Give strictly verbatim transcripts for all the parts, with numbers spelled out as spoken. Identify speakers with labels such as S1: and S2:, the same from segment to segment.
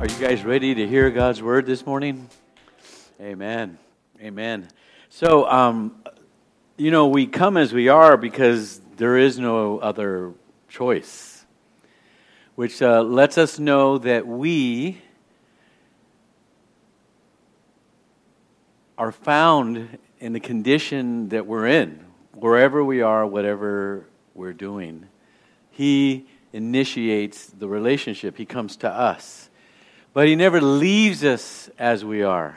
S1: Are you guys ready to hear God's word this morning? Amen. Amen. So, um, you know, we come as we are because there is no other choice, which uh, lets us know that we are found in the condition that we're in, wherever we are, whatever we're doing. He initiates the relationship. He comes to us. But He never leaves us as we are.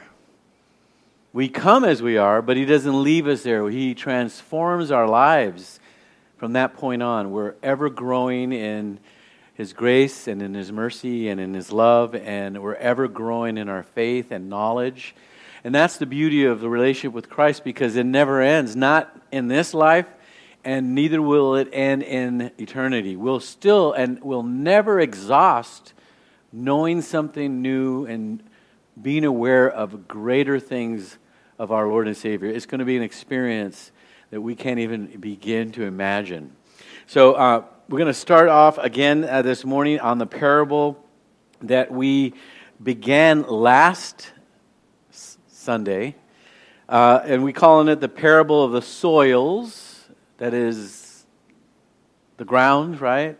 S1: We come as we are, but He doesn't leave us there. He transforms our lives from that point on. We're ever growing in His grace and in His mercy and in His love, and we're ever growing in our faith and knowledge. And that's the beauty of the relationship with Christ, because it never ends, not in this life, and neither will it end in eternity. We'll still and we'll never exhaust knowing something new and being aware of greater things of our Lord and Savior. It's going to be an experience that we can't even begin to imagine. So uh, we're going to start off again uh, this morning on the parable that we began last s- Sunday. Uh, and we calling it the parable of the soils. That is the ground, right?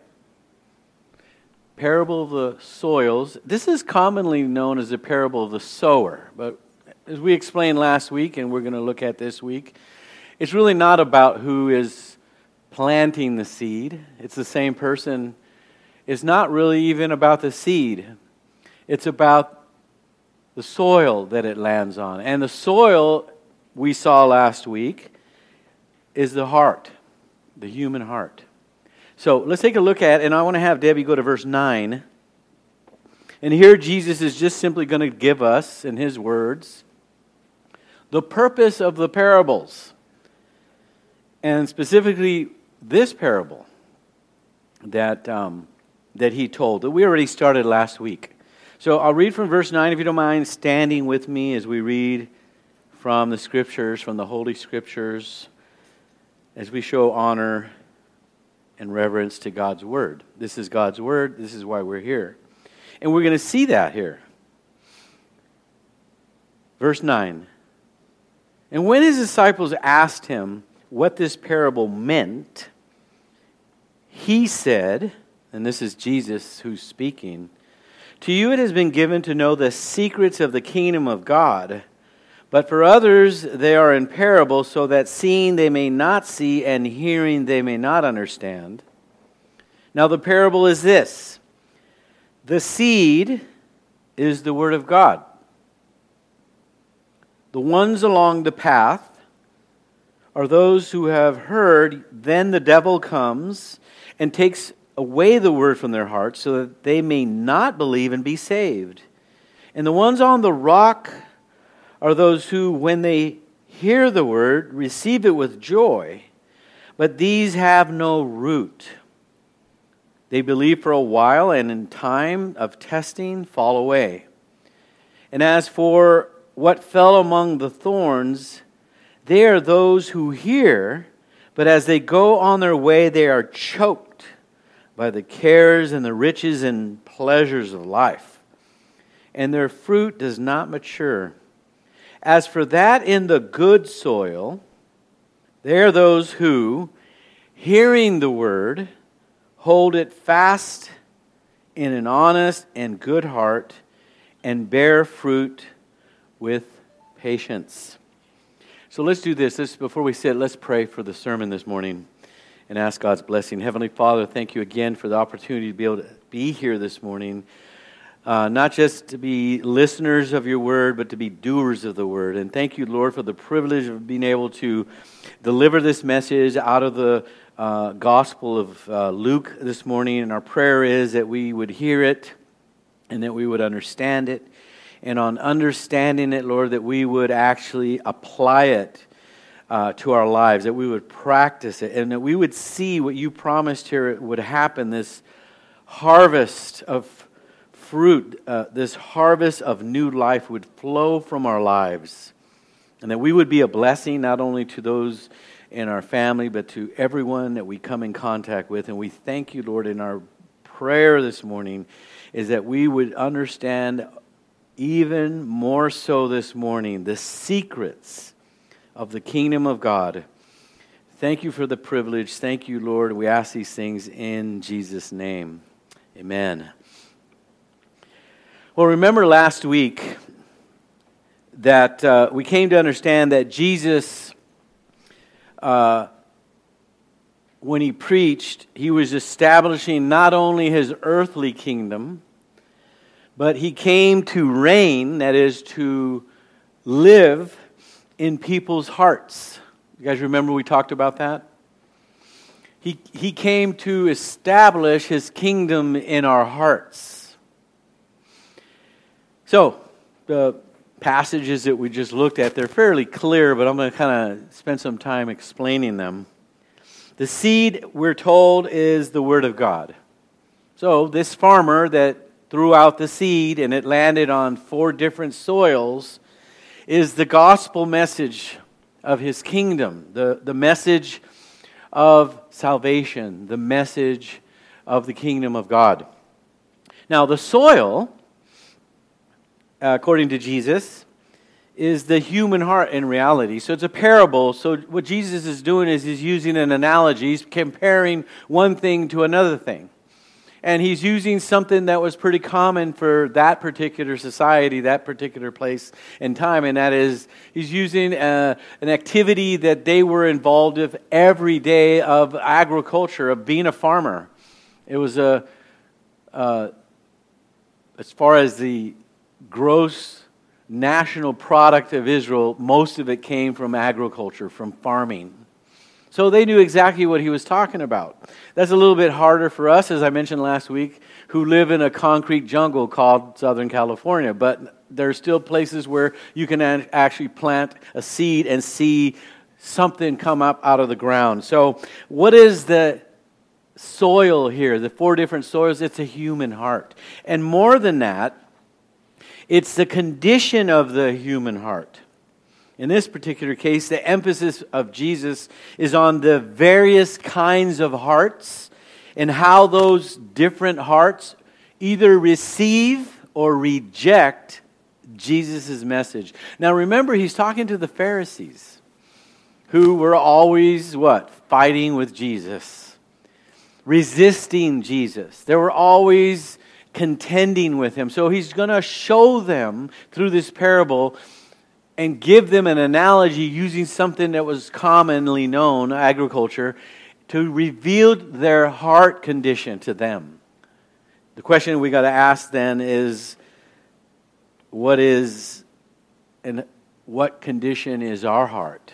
S1: Parable of the soils. This is commonly known as the parable of the sower. But as we explained last week, and we're going to look at this week, it's really not about who is planting the seed. It's the same person. It's not really even about the seed. It's about the soil that it lands on. And the soil, we saw last week, is the heart, the human heart. So let's take a look at, and I want to have Debbie go to verse nine. And here Jesus is just simply going to give us, in His words, the purpose of the parables. And specifically this parable that, um, that He told, that we already started last week. So I'll read from verse nine, if you don't mind standing with me as we read from the Scriptures, from the Holy Scriptures, as we show honor and reverence to God's Word. This is God's Word. This is why we're here. And we're going to see that here. Verse nine. And when His disciples asked Him what this parable meant, He said, and this is Jesus who's speaking, "To you it has been given to know the secrets of the kingdom of God, but for others they are in parable, so that seeing they may not see, and hearing they may not understand. Now the parable is this: the seed is the word of God. The ones along the path are those who have heard, then the devil comes and takes away the word from their hearts, so that they may not believe and be saved. And the ones on the rock are those who, when they hear the word, receive it with joy, but these have no root. They believe for a while, and in time of testing fall away. And as for what fell among the thorns, they are those who hear, but as they go on their way, they are choked by the cares and the riches and pleasures of life, and their fruit does not mature. As for that in the good soil, they are those who, hearing the word, hold it fast in an honest and good heart, and bear fruit with patience." So let's do this. Let's, before we sit, let's pray for the sermon this morning and ask God's blessing. Heavenly Father, thank you again for the opportunity to be able to be here this morning. Uh, not just to be listeners of your word, but to be doers of the word. And thank you, Lord, for the privilege of being able to deliver this message out of the uh, Gospel of uh, Luke this morning. And our prayer is that we would hear it and that we would understand it. And on understanding it, Lord, that we would actually apply it uh, to our lives, that we would practice it, and that we would see what you promised here would happen, this harvest of fruit, uh, this harvest of new life would flow from our lives, and that we would be a blessing not only to those in our family, but to everyone that we come in contact with. And we thank you, Lord, in our prayer this morning is that we would understand even more so this morning the secrets of the kingdom of God. Thank you for the privilege. Thank you, Lord. We ask these things in Jesus' name. Amen. Well, remember last week that uh, we came to understand that Jesus, uh, when he preached, he was establishing not only his earthly kingdom, but he came to reign, that is, to live in people's hearts. You guys remember we talked about that? He, he came to establish his kingdom in our hearts. So, the passages that we just looked at, they're fairly clear, but I'm going to kind of spend some time explaining them. The seed, we're told, is the Word of God. So, this farmer that threw out the seed and it landed on four different soils is the gospel message of his kingdom, the, the message of salvation, the message of the kingdom of God. Now, the soil, according to Jesus, is the human heart in reality. So it's a parable. So what Jesus is doing is he's using an analogy. He's comparing one thing to another thing. And he's using something that was pretty common for that particular society, that particular place and time, and that is he's using a, an activity that they were involved with every day of agriculture, of being a farmer. It was a, uh, as far as the gross national product of Israel, most of it came from agriculture, from farming. So they knew exactly what he was talking about. That's a little bit harder for us, as I mentioned last week, who live in a concrete jungle called Southern California. But there are still places where you can actually plant a seed and see something come up out of the ground. So what is the soil here? The four different soils, it's a human heart. And more than that, it's the condition of the human heart. In this particular case, the emphasis of Jesus is on the various kinds of hearts and how those different hearts either receive or reject Jesus' message. Now remember, he's talking to the Pharisees who were always, what? Fighting with Jesus. Resisting Jesus. They were always contending with him. So he's going to show them through this parable and give them an analogy using something that was commonly known, agriculture, to reveal their heart condition to them. The question we got to ask then is, what is and what condition is our heart?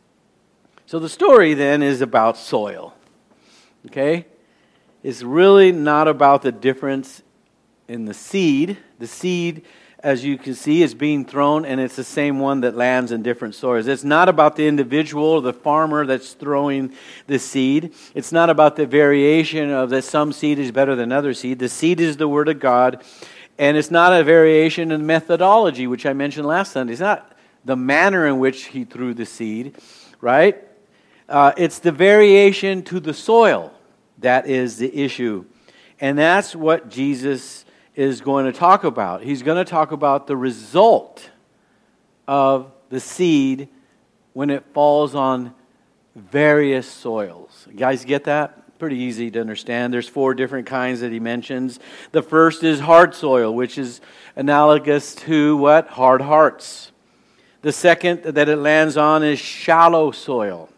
S1: So the story then is about soil. Okay? It's really not about the difference in the seed. The seed, as you can see, is being thrown, and it's the same one that lands in different soils. It's not about the individual or the farmer that's throwing the seed. It's not about the variation of that some seed is better than other seed. The seed is the Word of God, and it's not a variation in methodology, which I mentioned last Sunday. It's not the manner in which he threw the seed, right? Uh, it's the variation to the soil that is the issue. And that's what Jesus is going to talk about. He's going to talk about the result of the seed when it falls on various soils. You guys get that? Pretty easy to understand. There's four different kinds that he mentions. The first is hard soil, which is analogous to what? Hard hearts. The second that it lands on is shallow soil.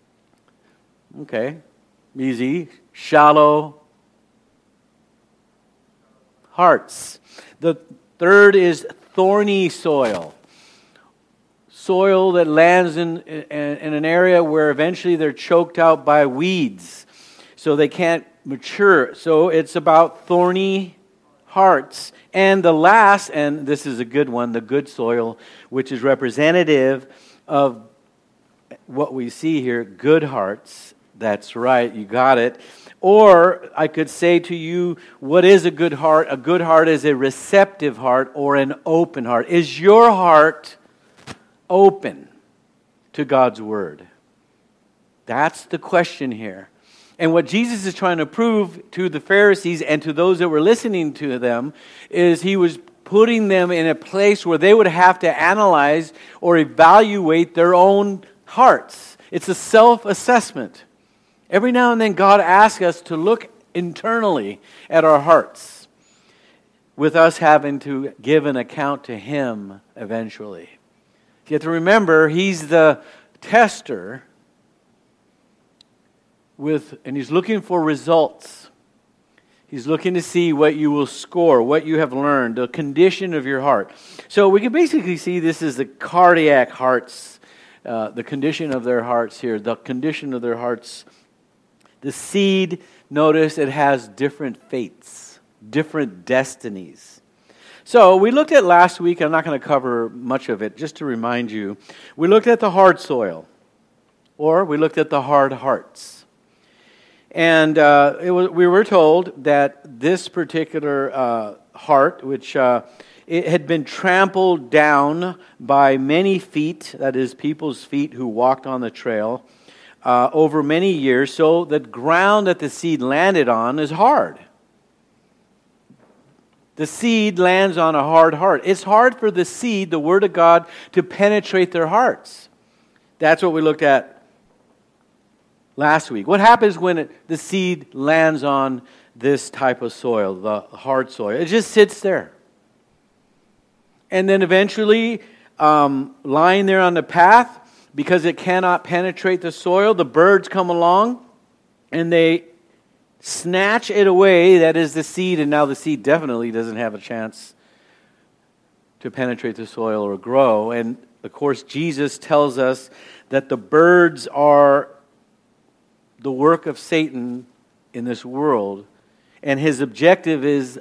S1: Okay, easy. Shallow hearts. The third is thorny soil. Soil that lands in, in, in an area where eventually they're choked out by weeds, so they can't mature. So it's about thorny hearts. And the last, and this is a good one, the good soil, which is representative of what we see here, good hearts. That's right, you got it. Or I could say to you, what is a good heart? A good heart is a receptive heart or an open heart. Is your heart open to God's Word? That's the question here. And what Jesus is trying to prove to the Pharisees and to those that were listening to them is he was putting them in a place where they would have to analyze or evaluate their own hearts. It's a self-assessment. Every now and then God asks us to look internally at our hearts, with us having to give an account to Him eventually. You have to remember, He's the tester, with, and He's looking for results. He's looking to see what you will score, what you have learned, the condition of your heart. So we can basically see this is the cardiac hearts, uh, the condition of their hearts here, the condition of their hearts. The seed, notice it has different fates, different destinies. So we looked at last week, I'm not going to cover much of it, just to remind you, we looked at the hard soil, or we looked at the hard hearts. And uh, it was, we were told that this particular uh, heart, which uh, it had been trampled down by many feet, that is, people's feet who walked on the trail, uh, over many years, so the ground that the seed landed on is hard. The seed lands on a hard heart. It's hard for the seed, the Word of God, to penetrate their hearts. That's what we looked at last week. What happens when it, the seed lands on this type of soil, the hard soil? It just sits there. And then eventually, um, lying there on the path, because it cannot penetrate the soil, the birds come along and they snatch it away. That is the seed, and now the seed definitely doesn't have a chance to penetrate the soil or grow. And of course, Jesus tells us that the birds are the work of Satan in this world, and his objective is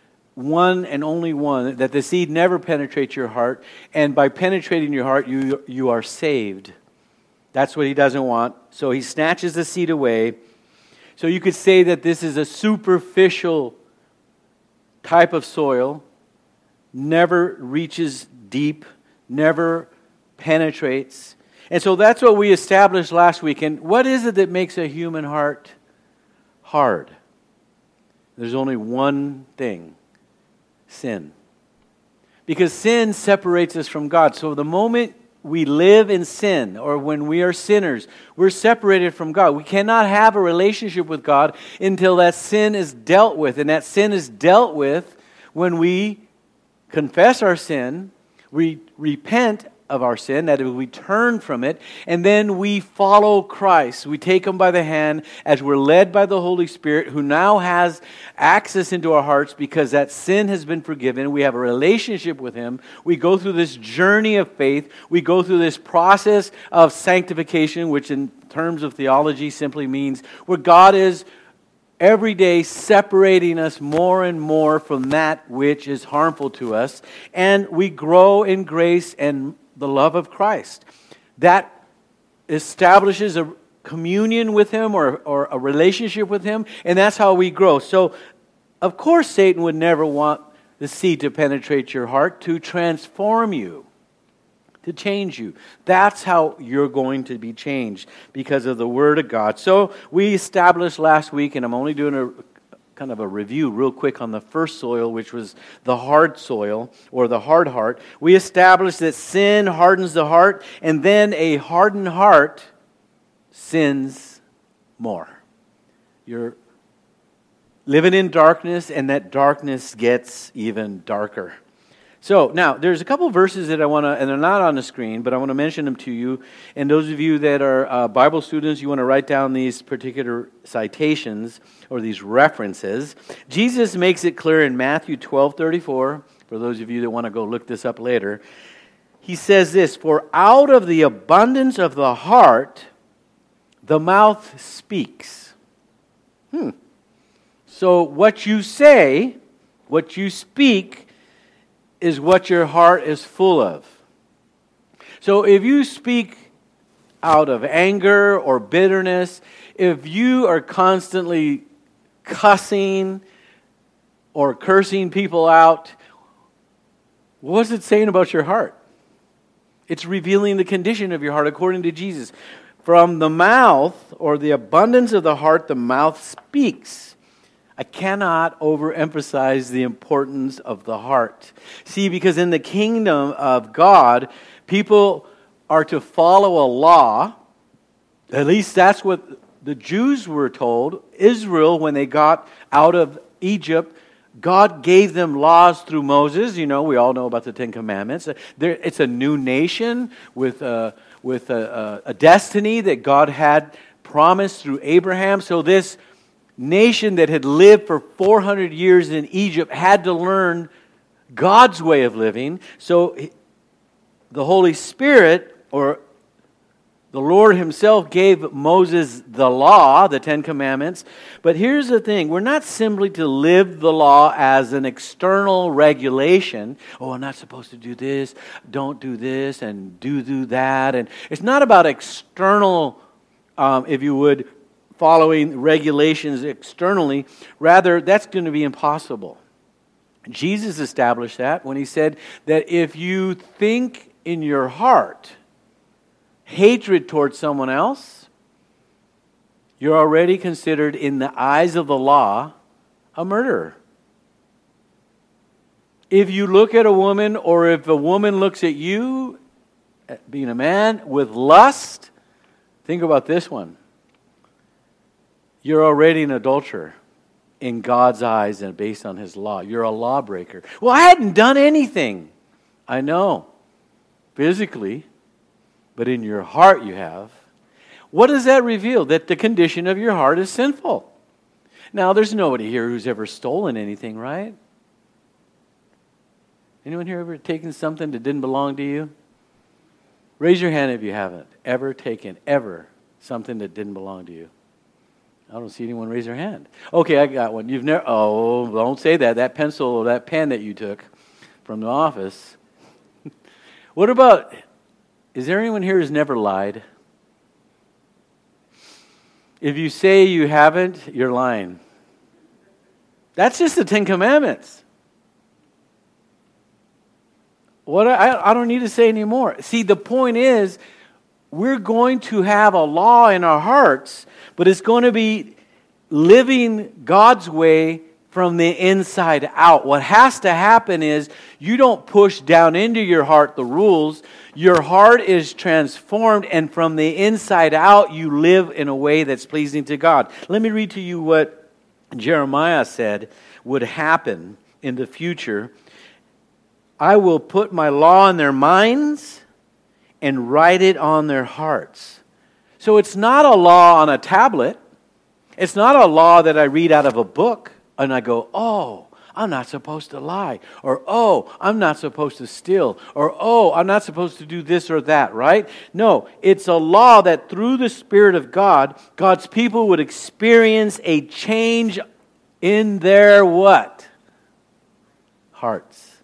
S1: one and only one, that the seed never penetrates your heart, and by penetrating your heart, you, you are saved. That's what he doesn't want. So he snatches the seed away. So you could say that this is a superficial type of soil, never reaches deep, never penetrates. And so that's what we established last week. And what is it that makes a human heart hard? There's only one thing: sin. Because sin separates us from God. So the moment we live in sin, or when we are sinners, we're separated from God. We cannot have a relationship with God until that sin is dealt with. And that sin is dealt with when we confess our sin, we repent of our sin, that we turn from it, and then we follow Christ. We take Him by the hand as we're led by the Holy Spirit, who now has access into our hearts because that sin has been forgiven. We have a relationship with Him. We go through this journey of faith. We go through this process of sanctification, which in terms of theology simply means where God is every day separating us more and more from that which is harmful to us, and we grow in grace and the love of Christ. That establishes a communion with Him, or, or a relationship with Him, and that's how we grow. So, of course, Satan would never want the seed to penetrate your heart, to transform you, to change you. That's how you're going to be changed, because of the Word of God. So we established last week, and I'm only doing a kind of a review real quick on the first soil, which was the hard soil, or the hard heart. We established that sin hardens the heart, and then a hardened heart sins more. You're living in darkness, and that darkness gets even darker. So, now, there's a couple verses that I want to, and they're not on the screen, but I want to mention them to you. And those of you that are uh, Bible students, you want to write down these particular citations, or these references. Jesus makes it clear in Matthew twelve thirty-four, for those of you that want to go look this up later. He says this: "For out of the abundance of the heart, the mouth speaks." Hmm. So, what you say, what you speak, is what your heart is full of. So if you speak out of anger or bitterness, if you are constantly cussing or cursing people out, what's it saying about your heart? It's revealing the condition of your heart according to Jesus. From the mouth, or the abundance of the heart, the mouth speaks. I cannot overemphasize the importance of the heart. See, because in the kingdom of God, people are to follow a law. At least that's what the Jews were told. Israel, when they got out of Egypt, God gave them laws through Moses. You know, we all know about the Ten Commandments. There, it's a new nation with a, with a, a, a destiny that God had promised through Abraham. So this nation that had lived for four hundred years in Egypt had to learn God's way of living. So the Holy Spirit, or the Lord Himself, gave Moses the law, the Ten Commandments. But here's the thing. We're not simply to live the law as an external regulation. Oh, I'm not supposed to do this, don't do this, and do do that. And it's not about external, um, if you would, following regulations externally. Rather, that's going to be impossible. Jesus established that when He said that if you think in your heart hatred towards someone else, you're already considered, in the eyes of the law, a murderer. If you look at a woman, or if a woman looks at you, being a man, with lust, think about this one. You're already an adulterer in God's eyes and based on His law. You're a lawbreaker. Well, I hadn't done anything. I know. Physically. But in your heart you have. What does that reveal? That the condition of your heart is sinful. Now, there's nobody here who's ever stolen anything, right? Anyone here ever taken something that didn't belong to you? Raise your hand if you haven't ever taken, ever, something that didn't belong to you. I don't see anyone raise their hand. Okay, I got one. You've never, oh, don't say that. That pencil or that pen that you took from the office. What about... Is there anyone here who's never lied? If you say you haven't, you're lying. That's just the Ten Commandments. What I, I don't need to say anymore. See, the point is, we're going to have a law in our hearts, but it's going to be living God's way from the inside out. What has to happen is you don't push down into your heart the rules. Your heart is transformed, and from the inside out, you live in a way that's pleasing to God. Let me read to you what Jeremiah said would happen in the future. I will put my law in their minds and write it on their hearts. So it's not a law on a tablet. It's not a law that I read out of a book. And I go, oh, I'm not supposed to lie. Or, oh, I'm not supposed to steal. Or, oh, I'm not supposed to do this or that, right? No, it's a law that through the Spirit of God, God's people would experience a change in their what? Hearts.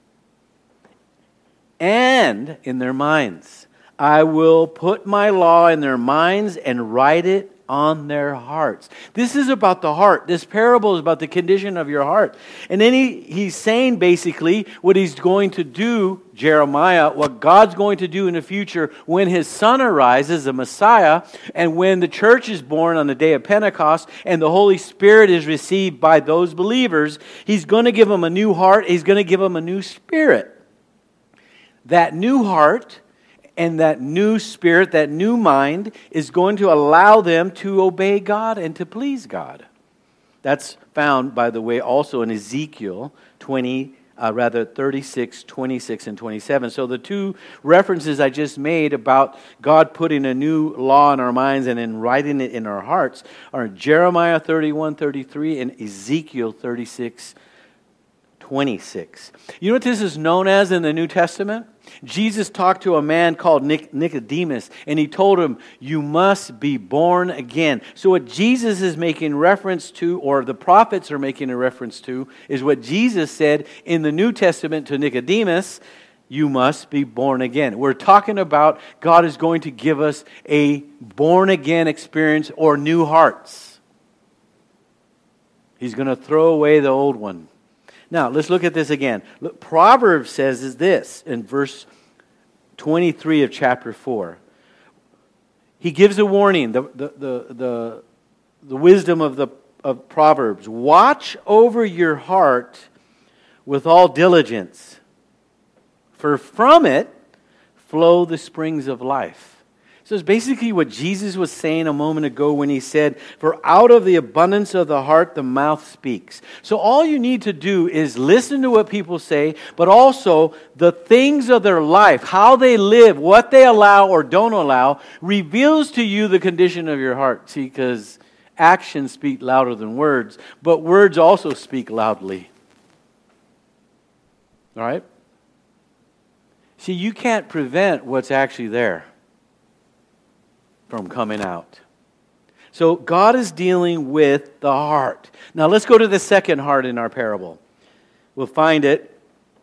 S1: And in their minds. I will put my law in their minds and write it on their hearts. This is about the heart. This parable is about the condition of your heart. And then he, he's saying basically what he's going to do, Jeremiah, what God's going to do in the future when His Son arises, the Messiah, and when the church is born on the day of Pentecost and the Holy Spirit is received by those believers. He's going to give them a new heart. He's going to give them a new spirit. That new heart and that new spirit, that new mind, is going to allow them to obey God and to please God. That's found, by the way, also in Ezekiel twenty, uh, rather thirty-six, twenty-six, and twenty-seven. So the two references I just made about God putting a new law in our minds and then writing it in our hearts are Jeremiah thirty-one, thirty-three and Ezekiel thirty-six, twenty-six. You know what this is known as in the New Testament? Jesus talked to a man called Nicodemus, and He told him, you must be born again. So what Jesus is making reference to, or the prophets are making a reference to, is what Jesus said in the New Testament to Nicodemus, you must be born again. We're talking about God is going to give us a born again experience or new hearts. He's going to throw away the old one. Now, let's look at this again. Look, Proverbs says is this in verse twenty-three of chapter four. he gives a warning, the, the, the, the, the wisdom of, the, of Proverbs. Watch over your heart with all diligence, for from it flow the springs of life. So it's basically what Jesus was saying a moment ago when he said, for out of the abundance of the heart, the mouth speaks. So all you need to do is listen to what people say, but also the things of their life, how they live, what they allow or don't allow, reveals to you the condition of your heart. See, because actions speak louder than words, but words also speak loudly. All right? See, you can't prevent what's actually there from coming out. So God is dealing with the heart. Now let's go to the second heart in our parable. We'll find it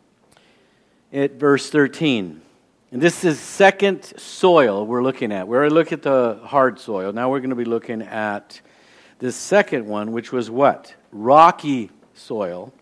S1: at verse thirteen. And this is second soil we're looking at. We're going to look at the hard soil. Now we're going to be looking at the second one, which was what? Rocky soil.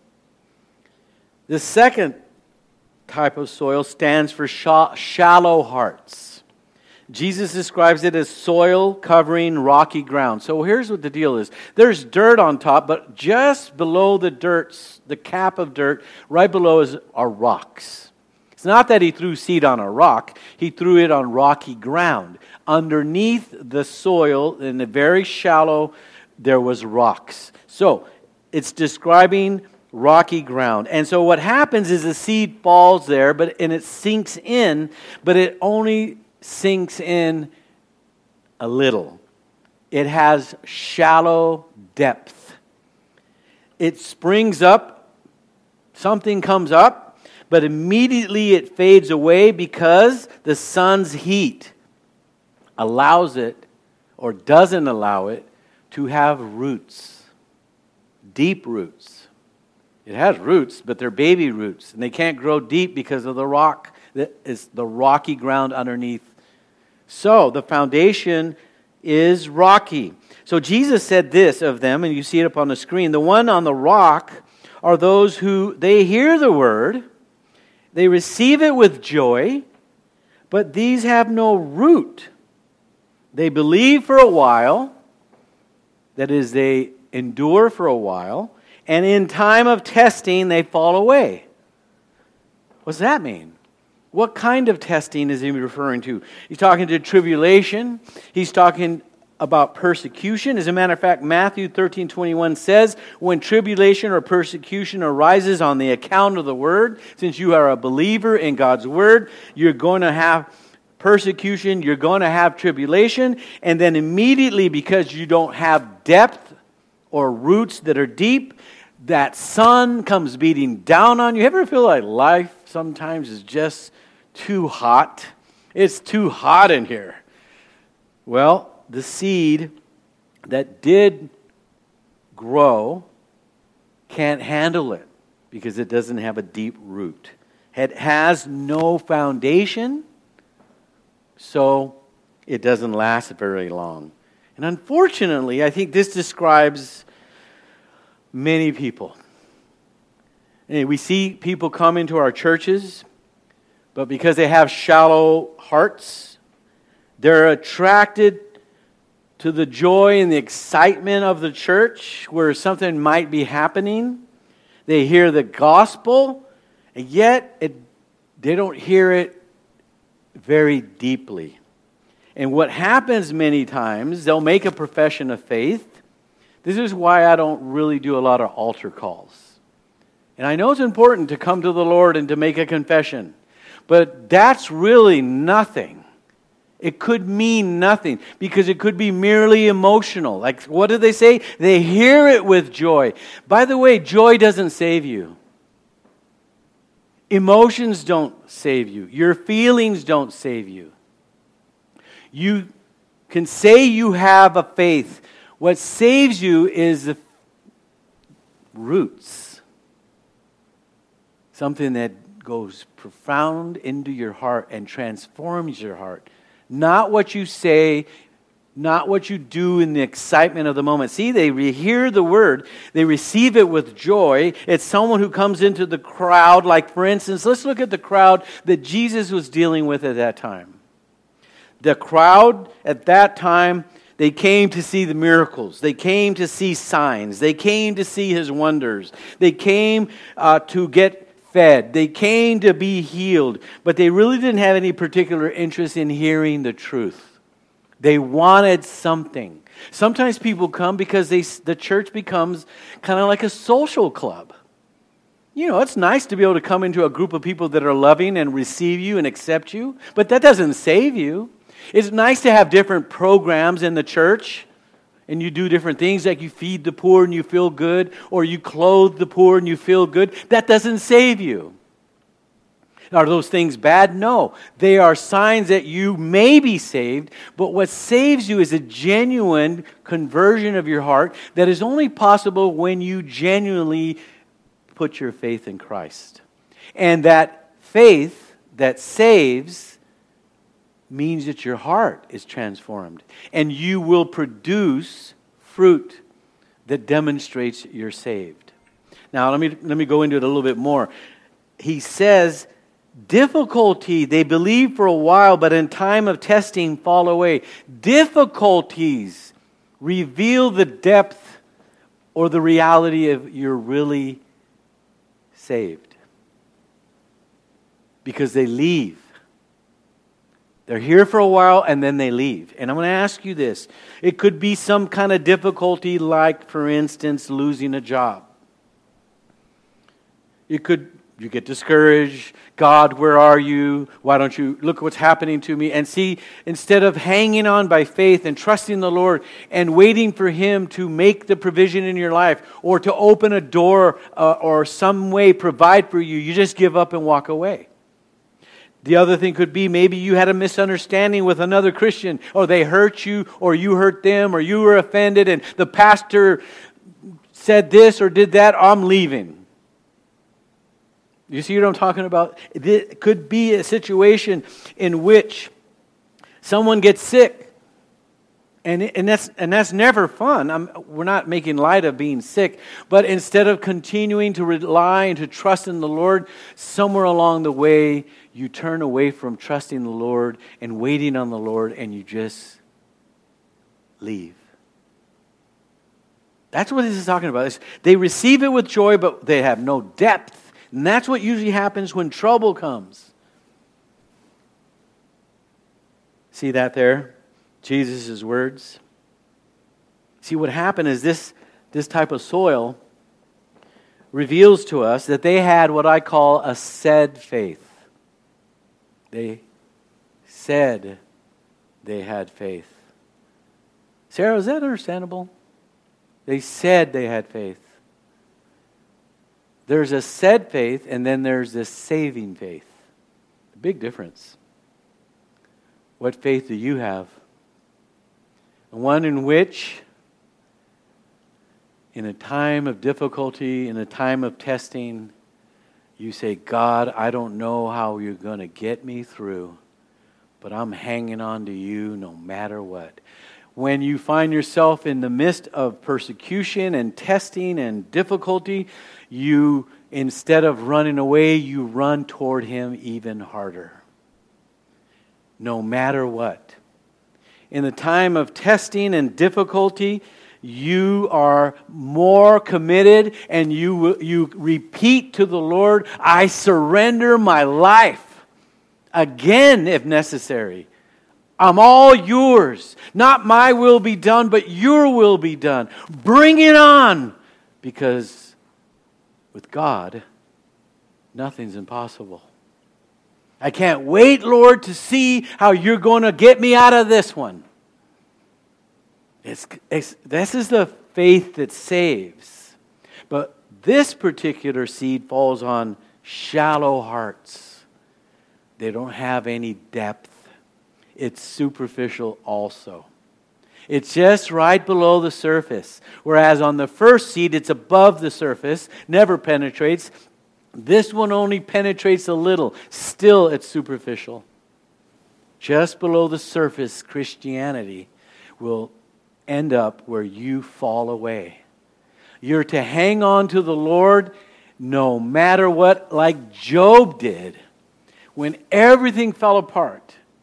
S1: The second type of soil stands for shallow hearts. Jesus describes it as soil covering rocky ground. So here's what the deal is. There's dirt on top, but just below the dirt, the cap of dirt, right below is are rocks. It's not that he threw seed on a rock. He threw it on rocky ground. Underneath the soil, in the very shallow, there was rocks. So it's describing rocky ground. And so what happens is the seed falls there, but and it sinks in, but it only sinks in a little. It has shallow depth. It springs up, something comes up, but immediately it fades away because the sun's heat allows it or doesn't allow it to have roots, deep roots. It has roots, but they're baby roots, and they can't grow deep because of the rock that is the rocky ground underneath. So the foundation is rocky. So Jesus said this of them, and you see it up on the screen. The one on the rock are those who, they hear the word, they receive it with joy, but these have no root. They believe for a while, that is, they endure for a while, and in time of testing, they fall away. What does that mean? What kind of testing is he referring to? He's talking to tribulation. He's talking about persecution. As a matter of fact, Matthew thirteen twenty-one says, when tribulation or persecution arises on the account of the word, since you are a believer in God's word, you're going to have persecution, you're going to have tribulation, and then immediately, because you don't have depth or roots that are deep, that sun comes beating down on you. Ever feel like life sometimes is just too hot? It's too hot in here. Well, the seed that did grow can't handle it because it doesn't have a deep root. It has no foundation, so it doesn't last very long. And unfortunately, I think this describes many people. And we see people come into our churches, but because they have shallow hearts, they're attracted to the joy and the excitement of the church where something might be happening. They hear the gospel, and yet it, they don't hear it very deeply. And what happens many times, they'll make a profession of faith. This is why I don't really do a lot of altar calls. And I know it's important to come to the Lord and to make a confession, but that's really nothing. It could mean nothing because it could be merely emotional. Like, what do they say? They hear it with joy. By the way, joy doesn't save you. Emotions don't save you. Your feelings don't save you. You can say you have a faith. What saves you is the roots. Something that goes profound into your heart and transforms your heart. Not what you say, not what you do in the excitement of the moment. See, they re- hear the word. They receive it with joy. It's someone who comes into the crowd. Like, for instance, let's look at the crowd that Jesus was dealing with at that time. The crowd at that time, they came to see the miracles. They came to see signs. They came to see His wonders. They came uh, to get fed. They came to be healed. But they really didn't have any particular interest in hearing the truth. They wanted something. Sometimes people come because they, the church becomes kind of like a social club. You know, it's nice to be able to come into a group of people that are loving and receive you and accept you, but that doesn't save you. It's nice to have different programs in the church, and you do different things, like you feed the poor and you feel good, or you clothe the poor and you feel good. That doesn't save you. Are those things bad? No. They are signs that you may be saved, but what saves you is a genuine conversion of your heart that is only possible when you genuinely put your faith in Christ. And that faith that saves means that your heart is transformed, and you will produce fruit that demonstrates you're saved. Now, let me let me go into it a little bit more. He says, difficulty, they believe for a while, but in time of testing fall away. Difficulties reveal the depth or the reality of you're really saved. Because they leave. They're here for a while and then they leave. And I'm going to ask you this. It could be some kind of difficulty, like, for instance, losing a job. It could, you get discouraged. God, where are you? Why don't you look what's happening to me? And see, instead of hanging on by faith and trusting the Lord and waiting for Him to make the provision in your life or to open a door uh, or some way provide for you, you just give up and walk away. The other thing could be maybe you had a misunderstanding with another Christian, or they hurt you, or you hurt them, or you were offended, and the pastor said this or did that. I'm leaving. You see what I'm talking about? It could be a situation in which someone gets sick. And and that's and that's never fun. I'm, we're not making light of being sick, but instead of continuing to rely and to trust in the Lord, somewhere along the way you turn away from trusting the Lord and waiting on the Lord, and you just leave. That's what this is talking about. It's, they receive it with joy, but they have no depth, and that's what usually happens when trouble comes. See that there? Jesus' words. See, what happened is this, this type of soil reveals to us that they had what I call a said faith. They said they had faith. Sarah, is that understandable? They said they had faith. There's a said faith, and then there's this saving faith. A big difference. What faith do you have? One in which, in a time of difficulty, in a time of testing, you say, God, I don't know how you're going to get me through, but I'm hanging on to you no matter what. When you find yourself in the midst of persecution and testing and difficulty, you, instead of running away, you run toward Him even harder. No matter what. In the time of testing and difficulty, you are more committed, and you you repeat to the Lord, I surrender my life again if necessary. I'm all yours. Not my will be done, but your will be done. Bring it on, because with God, nothing's impossible. I can't wait, Lord, to see how you're going to get me out of this one. It's, it's, this is the faith that saves. But this particular seed falls on shallow hearts. They don't have any depth. It's superficial also. It's just right below the surface. Whereas on the first seed, it's above the surface, never penetrates. This one only penetrates a little. Still, it's superficial. Just below the surface, Christianity will end up where you fall away. You're to hang on to the Lord no matter what, like Job did. When everything fell apart,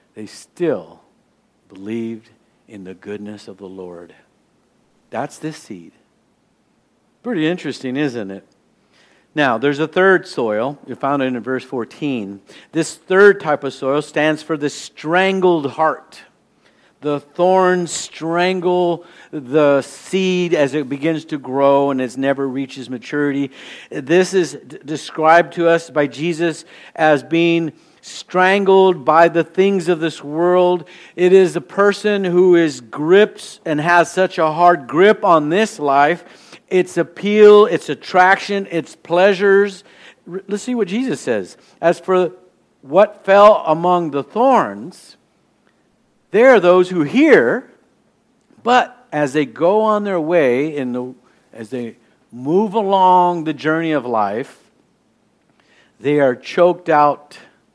S1: they still believed in the goodness of the Lord. That's this seed. Pretty interesting, isn't it? Now, there's a third soil. You found it in verse fourteen. This third type of soil stands for the strangled heart. The thorns strangle the seed as it begins to grow and it never reaches maturity. This is d- described to us by Jesus as being strangled by the things of this world. It is a person who is gripped and has such a hard grip on this life. Its appeal, its attraction, its pleasures. Let's see what Jesus says. As for what fell among the thorns, there are those who hear, but as they go on their way, in the, as they move along the journey of life, they are choked out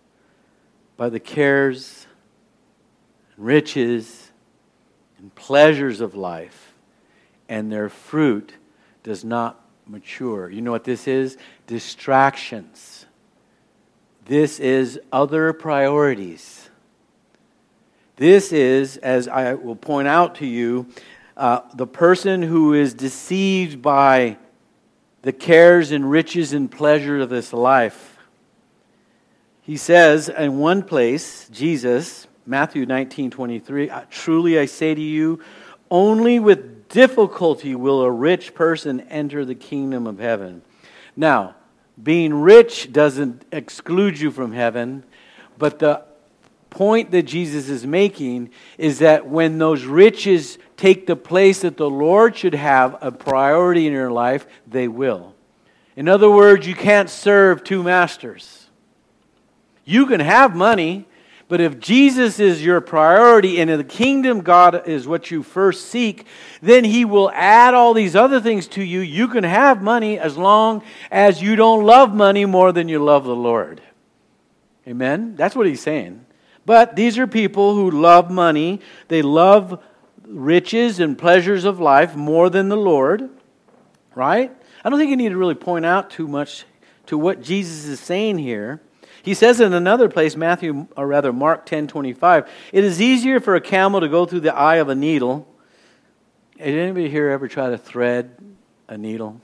S1: by the cares, riches, and pleasures of life, and their fruit does not mature. You know what this is? Distractions. This is other priorities. This is, as I will point out to you, uh, the person who is deceived by the cares and riches and pleasure of this life. He says in one place, Jesus, Matthew nineteen twenty-three, truly I say to you, only with difficulty will a rich person enter the kingdom of heaven. Now, being rich doesn't exclude you from heaven, but the point that Jesus is making is that when those riches take the place that the Lord should have a priority in your life, they will. In other words, you can't serve two masters. You can have money, but if Jesus is your priority and in the kingdom God is what you first seek, then He will add all these other things to you. You can have money as long as you don't love money more than you love the Lord. Amen? That's what He's saying. But these are people who love money. They love riches and pleasures of life more than the Lord. Right? I don't think you need to really point out too much to what Jesus is saying here. He says in another place, Matthew, or rather Mark ten twenty-five, it is easier for a camel to go through the eye of a needle. Did anybody here ever try to thread a needle?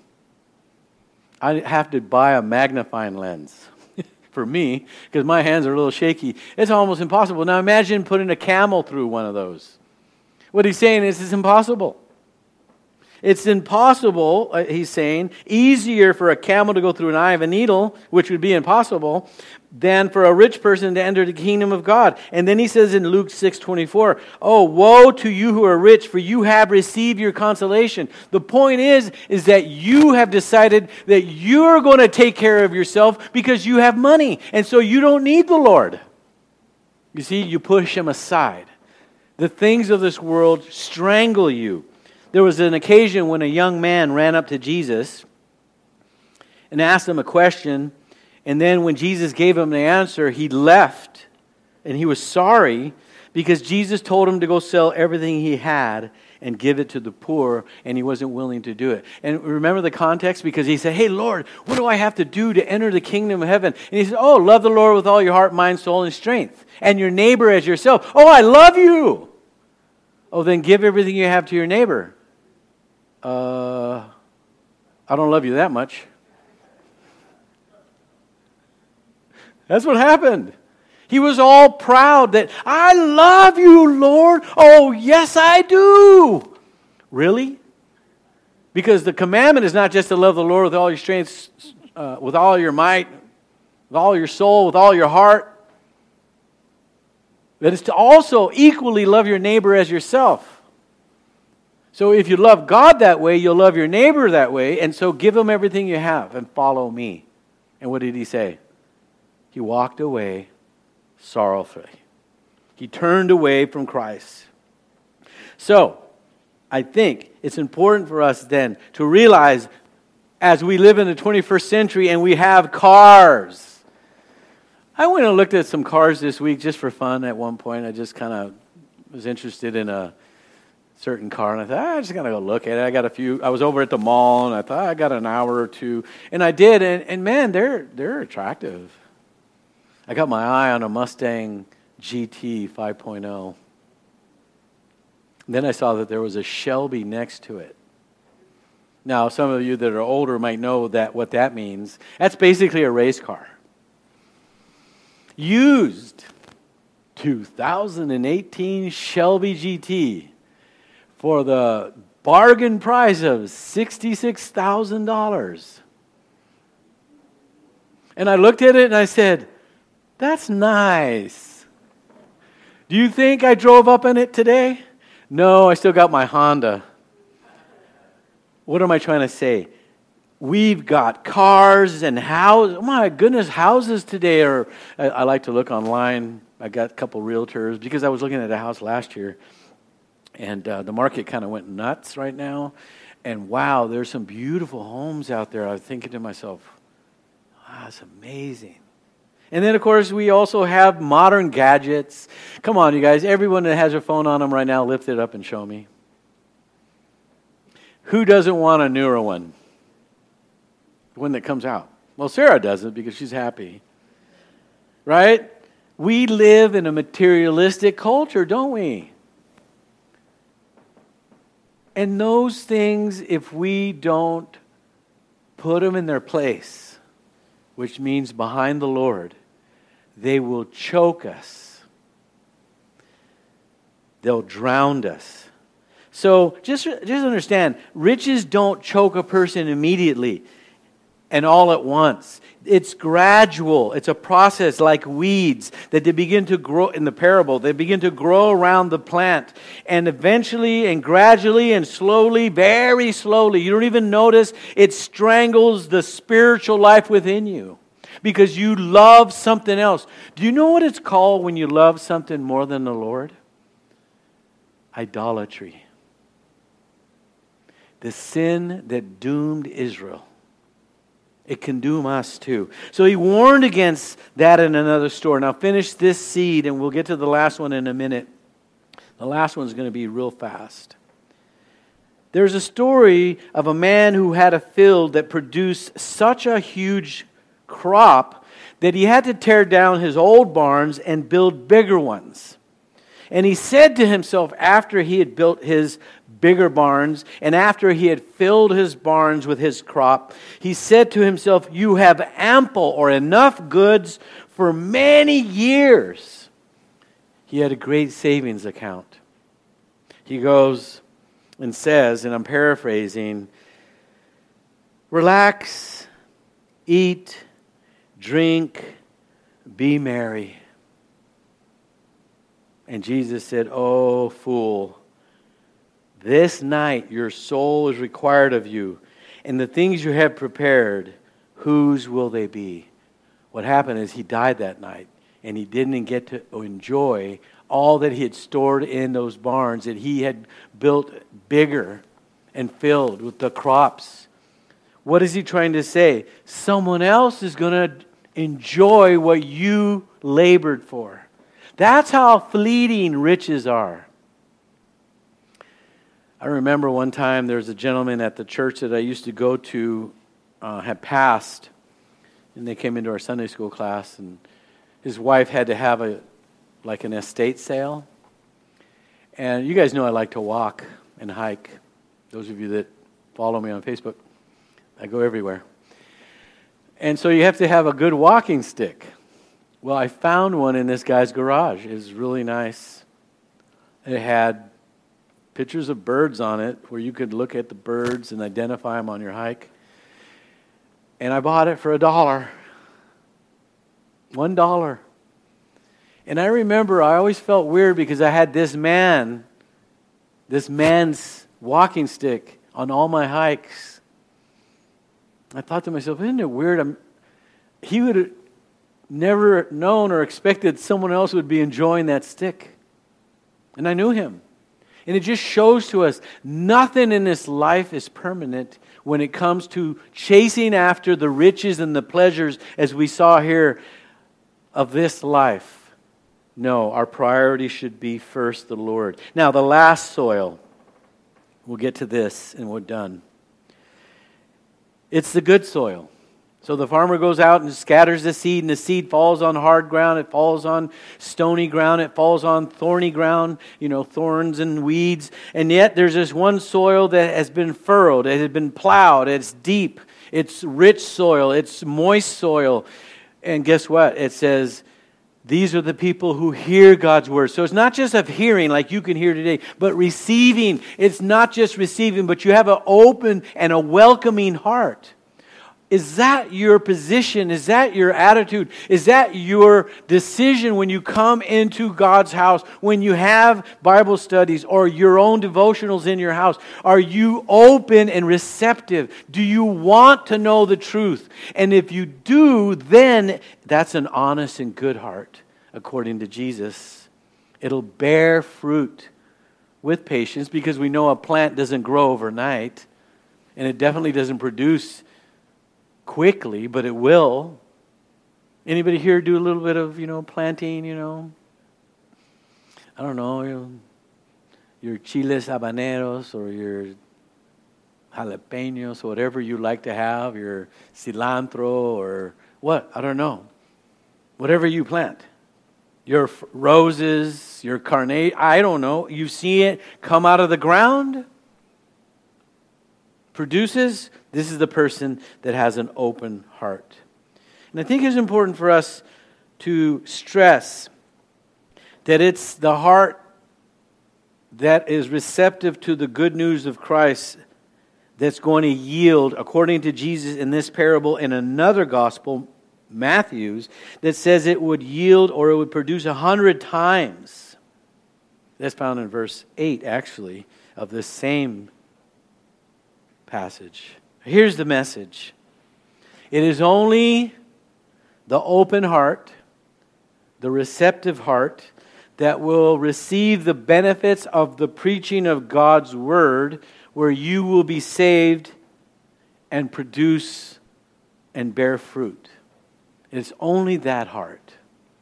S1: I have to buy a magnifying lens. For me, because my hands are a little shaky. It's almost impossible. Now imagine putting a camel through one of those. What he's saying is it's impossible. It's impossible, uh, he's saying, easier for a camel to go through an eye of a needle, which would be impossible, than for a rich person to enter the kingdom of God. And then he says in Luke six twenty-four, oh, woe to you who are rich, for you have received your consolation. The point is, is that you have decided that you're going to take care of yourself because you have money. And so you don't need the Lord. You see, you push Him aside. The things of this world strangle you. There was an occasion when a young man ran up to Jesus and asked him a question, and then when Jesus gave him the answer, he left, and he was sorry because Jesus told him to go sell everything he had and give it to the poor, and he wasn't willing to do it. And remember the context? Because he said, hey, Lord, what do I have to do to enter the kingdom of heaven? And he said, oh, love the Lord with all your heart, mind, soul, and strength, and your neighbor as yourself. Oh, I love you. Oh, then give everything you have to your neighbor. Uh, I don't love you that much. That's what happened. He was all proud that, I love you, Lord. Oh, yes, I do. Really? Because the commandment is not just to love the Lord with all your strength, uh, with all your might, with all your soul, with all your heart. That is to also equally love your neighbor as yourself. So if you love God that way, you'll love your neighbor that way, and so give him everything you have and follow me. And what did he say? He walked away sorrowfully. He turned away from Christ. So, I think it's important for us then to realize as we live in the twenty-first century and we have cars. I went and looked at some cars this week just for fun at one point. I just kind of was interested in a certain car, and I thought, ah, I'm just going to go look at it. I got a few, I was over at the mall, and I thought, I got an hour or two, and I did, and, and man, they're they're attractive. I got my eye on a Mustang G T five point oh. Then I saw that there was a Shelby next to it. Now, some of you that are older might know that what that means. That's basically a race car. Used two thousand eighteen Shelby G T for the bargain price of sixty-six thousand dollars. And I looked at it and I said, that's nice. Do you think I drove up in it today? No, I still got my Honda. What am I trying to say? We've got cars and houses. Oh my goodness, houses today are, I, I like to look online. I got a couple realtors because I was looking at a house last year. And uh, the market kind of went nuts right now. And wow, there's some beautiful homes out there. I was thinking to myself, wow, that's amazing. And then, of course, we also have modern gadgets. Come on, you guys. Everyone that has their phone on them right now, lift it up and show me. Who doesn't want a newer one? The one that comes out. Well, Sarah doesn't because she's happy. Right? We live in a materialistic culture, don't we? And those things, if we don't put them in their place, which means behind the Lord, they will choke us. They'll drown us. So just, just understand, riches don't choke a person immediately and all at once. It's gradual. It's a process like weeds that they begin to grow in the parable. They begin to grow around the plant. And eventually and gradually and slowly, very slowly, you don't even notice, it strangles the spiritual life within you because you love something else. Do you know what it's called when you love something more than the Lord? Idolatry. The sin that doomed Israel. It can doom us too. So he warned against that in another story. Now finish this seed and we'll get to the last one in a minute. The last one's going to be real fast. There's a story of a man who had a field that produced such a huge crop that he had to tear down his old barns and build bigger ones. And he said to himself after he had built his bigger barns, and after he had filled his barns with his crop, he said to himself, you have ample or enough goods for many years. He had a great savings account. He goes and says, and I'm paraphrasing, relax, eat, drink, be merry. And Jesus said, oh, fool, this night your soul is required of you, and the things you have prepared, whose will they be? What happened is he died that night, and he didn't get to enjoy all that he had stored in those barns that he had built bigger and filled with the crops. What is he trying to say? Someone else is going to enjoy what you labored for. That's how fleeting riches are. I remember one time there was a gentleman at the church that I used to go to uh, had passed, and they came into our Sunday school class, and his wife had to have a like an estate sale. And you guys know I like to walk and hike. Those of you that follow me on Facebook, I go everywhere. And so you have to have a good walking stick. Well, I found one in this guy's garage. It was really nice. It had pictures of birds on it where you could look at the birds and identify them on your hike. And I bought it for a dollar. One dollar. And I remember I always felt weird because I had this man, this man's walking stick on all my hikes. I thought to myself, isn't it weird? I'm, he would have never known or expected someone else would be enjoying that stick. And I knew him. And it just shows to us nothing in this life is permanent when it comes to chasing after the riches and the pleasures, as we saw here, of this life. No, our priority should be first the Lord. Now, the last soil, we'll get to this and we're done. It's the good soil. So the farmer goes out and scatters the seed, and the seed falls on hard ground, it falls on stony ground, it falls on thorny ground, you know, thorns and weeds. And yet there's this one soil that has been furrowed, it has been plowed, it's deep, it's rich soil, it's moist soil. And guess what? It says, these are the people who hear God's word. So it's not just of hearing like you can hear today, but receiving. It's not just receiving, but you have an open and a welcoming heart. Is that your position? Is that your attitude? Is that your decision when you come into God's house, when you have Bible studies or your own devotionals in your house? Are you open and receptive? Do you want to know the truth? And if you do, then that's an honest and good heart, according to Jesus. It'll bear fruit with patience, because we know a plant doesn't grow overnight, and it definitely doesn't produce quickly, but it will. Anybody here do a little bit of, you know, planting, you know? I don't know, you know, your chiles habaneros or your jalapenos, whatever you like to have, your cilantro or what? I don't know. Whatever you plant. Your f- roses, your carnate, I don't know. You see it come out of the ground, produces. This is the person that has an open heart. And I think it's important for us to stress that it's the heart that is receptive to the good news of Christ that's going to yield, according to Jesus in this parable, in another gospel, Matthew's, that says it would yield or it would produce a hundred times. That's found in verse eight, actually, of this same passage. Here's the message. It is only the open heart, the receptive heart, that will receive the benefits of the preaching of God's word, where you will be saved and produce and bear fruit. It's only that heart.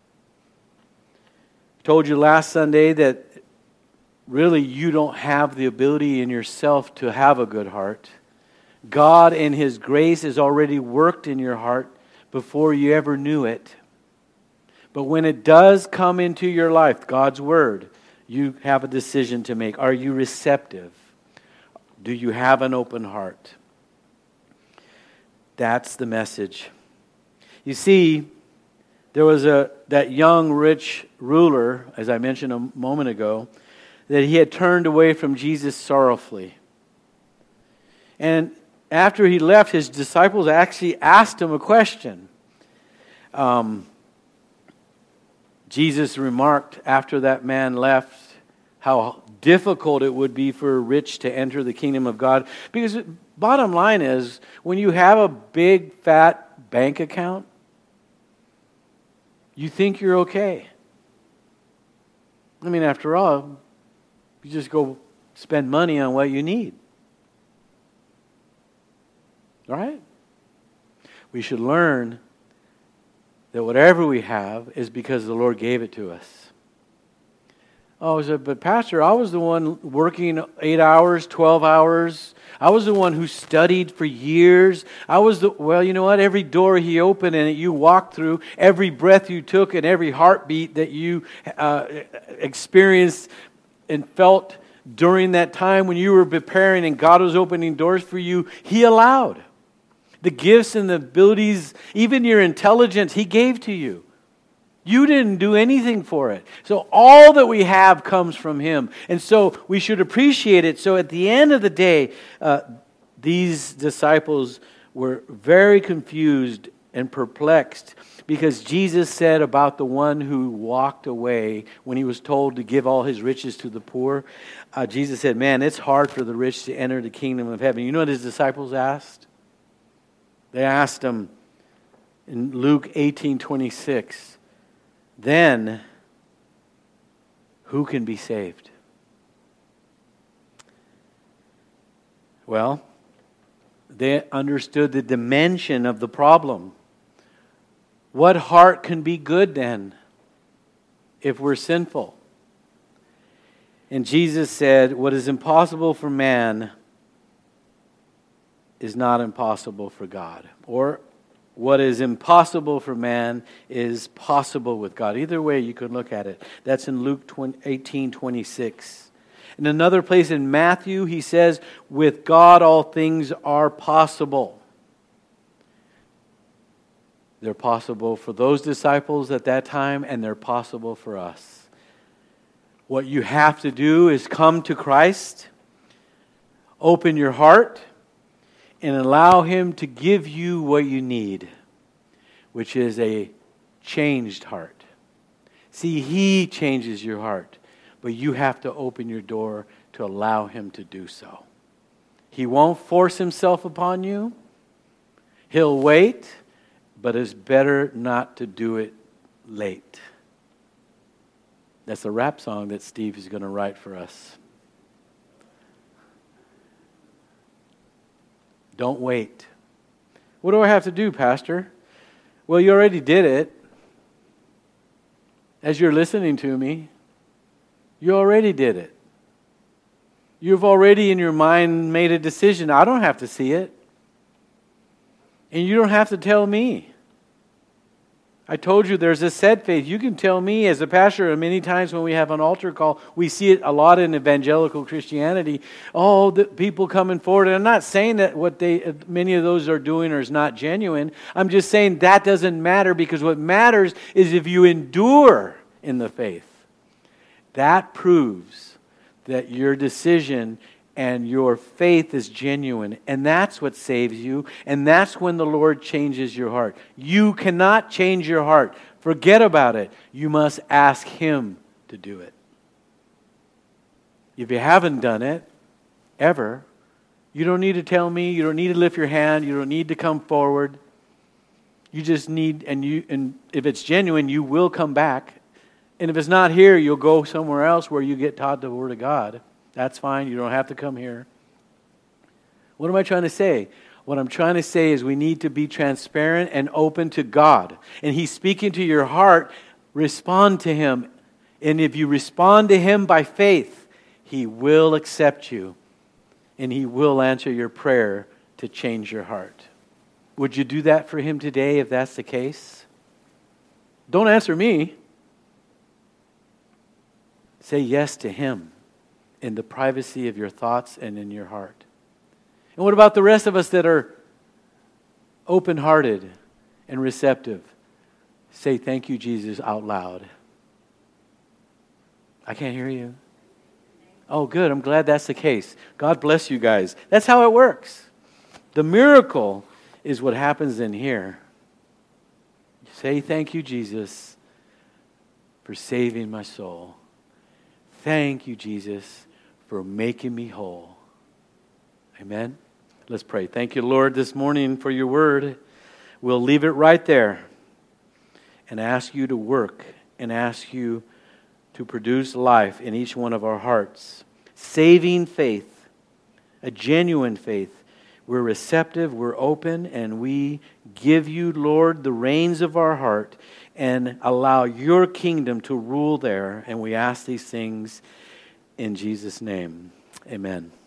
S1: I told you last Sunday that really you don't have the ability in yourself to have a good heart. God in His grace has already worked in your heart before you ever knew it. But when it does come into your life, God's Word, you have a decision to make. Are you receptive? Do you have an open heart? That's the message. You see, there was a that young rich ruler, as I mentioned a moment ago, that he had turned away from Jesus sorrowfully. And after he left, his disciples actually asked him a question. Um, Jesus remarked after that man left how difficult it would be for a rich to enter the kingdom of God. Because bottom line is, when you have a big fat bank account, you think you're okay. I mean, after all, you just go spend money on what you need. Right? We should learn that whatever we have is because the Lord gave it to us. Oh, I said, but Pastor, I was the one working eight hours, twelve hours. I was the one who studied for years. I was the, well, you know what? Every door He opened and you walked through, every breath you took and every heartbeat that you uh, experienced and felt during that time when you were preparing and God was opening doors for you, He allowed. The gifts and the abilities, even your intelligence, He gave to you. You didn't do anything for it. So all that we have comes from Him. And so we should appreciate it. So at the end of the day, uh, these disciples were very confused and perplexed because Jesus said about the one who walked away when He was told to give all his riches to the poor. Uh, Jesus said, man, it's hard for the rich to enter the kingdom of heaven. You know what His disciples asked? They asked Him in Luke eighteen twenty-six, then who can be saved? Well, they understood the dimension of the problem. What heart can be good then if we're sinful? And Jesus said, what is impossible for man is not impossible for God. Or What is impossible for man is possible with God. Either way you can look at it. That's in Luke eighteen twenty-six. In another place in Matthew, he says, with God all things are possible. They're possible for those disciples at that time, and they're possible for us. What you have to do is come to Christ, open your heart, and allow Him to give you what you need, which is a changed heart. See, He changes your heart, but you have to open your door to allow Him to do so. He won't force Himself upon you. He'll wait, but it's better not to do it late. That's a rap song that Steve is going to write for us. Don't wait. What do I have to do, Pastor? Well, you already did it. As you're listening to me, you already did it. You've already in your mind made a decision. I don't have to see it. And you don't have to tell me. I told you there's a set faith. You can tell me as a pastor, and many times when we have an altar call, we see it a lot in evangelical Christianity. Oh, the people coming forward. And I'm not saying that what they many of those are doing is not genuine. I'm just saying that doesn't matter, because what matters is if you endure in the faith. That proves that your decision and your faith is genuine. And that's what saves you. And that's when the Lord changes your heart. You cannot change your heart. Forget about it. You must ask Him to do it. If you haven't done it, ever, you don't need to tell me. You don't need to lift your hand. You don't need to come forward. You just need, and you, and if it's genuine, you will come back. And if it's not here, you'll go somewhere else where you get taught the Word of God. That's fine. You don't have to come here. What am I trying to say? What I'm trying to say is we need to be transparent and open to God. And He's speaking to your heart. Respond to Him. And if you respond to Him by faith, He will accept you. And He will answer your prayer to change your heart. Would you do that for Him today if that's the case? Don't answer me. Say yes to Him in the privacy of your thoughts and in your heart. And what about the rest of us that are open-hearted and receptive? Say thank you, Jesus, out loud. I can't hear you. Oh, good. I'm glad that's the case. God bless you guys. That's how it works. The miracle is what happens in here. Say thank you, Jesus, for saving my soul. Thank you, Jesus, for making me whole. Amen. Let's pray. Thank you, Lord, this morning for your word. We'll leave it right there and ask you to work and ask you to produce life in each one of our hearts. Saving faith, a genuine faith. We're receptive, we're open, and we give you, Lord, the reins of our heart and allow your kingdom to rule there. And we ask these things in Jesus' name. Amen.